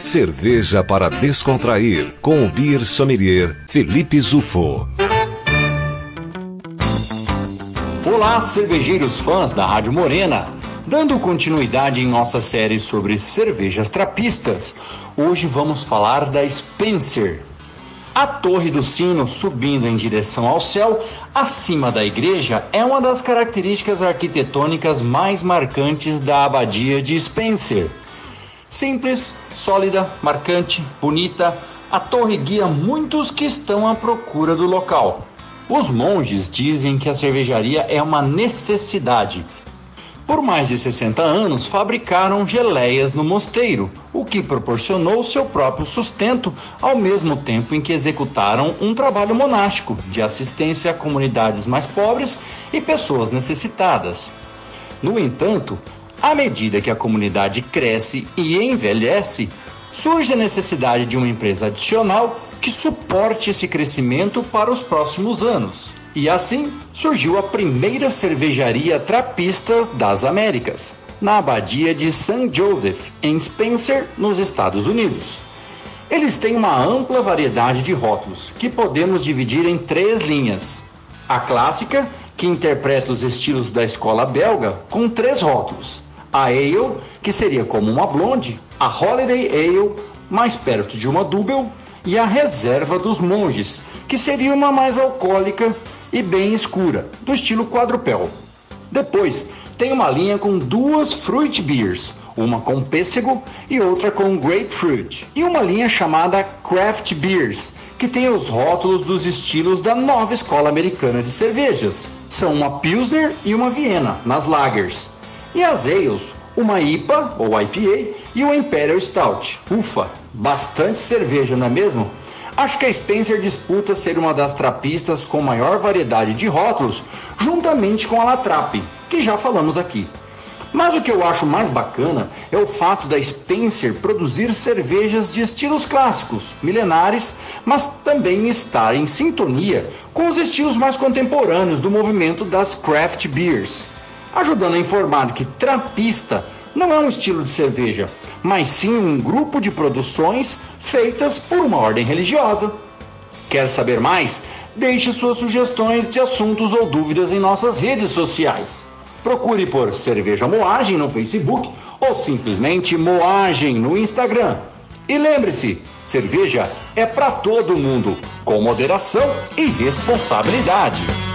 Cerveja para descontrair, com o Beer Sommelier Felipe Zufo. Olá, cervejeiros fãs da Rádio Morena. Dando continuidade em nossa série sobre cervejas trapistas, hoje vamos falar da Spencer. A Torre do Sino, subindo em direção ao céu, acima da igreja, é uma das características arquitetônicas mais marcantes da abadia de Spencer. Simples, sólida, marcante, bonita, a torre guia muitos que estão à procura do local. Os monges dizem que a cervejaria é uma necessidade. Por mais de 60 anos, fabricaram geleias no mosteiro, o que proporcionou seu próprio sustento, ao mesmo tempo em que executaram um trabalho monástico de assistência a comunidades mais pobres e pessoas necessitadas. No entanto, à medida que a comunidade cresce e envelhece, surge a necessidade de uma empresa adicional que suporte esse crescimento para os próximos anos. E assim surgiu a primeira cervejaria trapista das Américas, na abadia de St. Joseph, em Spencer, nos Estados Unidos. Eles têm uma ampla variedade de rótulos, que podemos dividir em 3 linhas. A clássica, que interpreta os estilos da escola belga, com 3 rótulos. A Ale, que seria como uma blonde, a Holiday Ale, mais perto de uma Double, e a Reserva dos Monges, que seria uma mais alcoólica e bem escura, do estilo quadrupel. Depois, tem uma linha com 2 Fruit Beers, uma com pêssego e outra com grapefruit, e uma linha chamada Craft Beers, que tem os rótulos dos estilos da nova escola americana de cervejas. São uma Pilsner e uma Viena, nas lagers. E as ales, uma IPA, ou IPA, e uma Imperial Stout. Ufa, bastante cerveja, não é mesmo? Acho que a Spencer disputa ser uma das trapistas com maior variedade de rótulos, juntamente com a La Trappe, que já falamos aqui. Mas o que eu acho mais bacana é o fato da Spencer produzir cervejas de estilos clássicos, milenares, mas também estar em sintonia com os estilos mais contemporâneos do movimento das craft beers, ajudando a informar que trapista não é um estilo de cerveja, mas sim um grupo de produções feitas por uma ordem religiosa. Quer saber mais? Deixe suas sugestões de assuntos ou dúvidas em nossas redes sociais. Procure por Cerveja Moagem no Facebook ou simplesmente Moagem no Instagram. E lembre-se, cerveja é para todo mundo, com moderação e responsabilidade.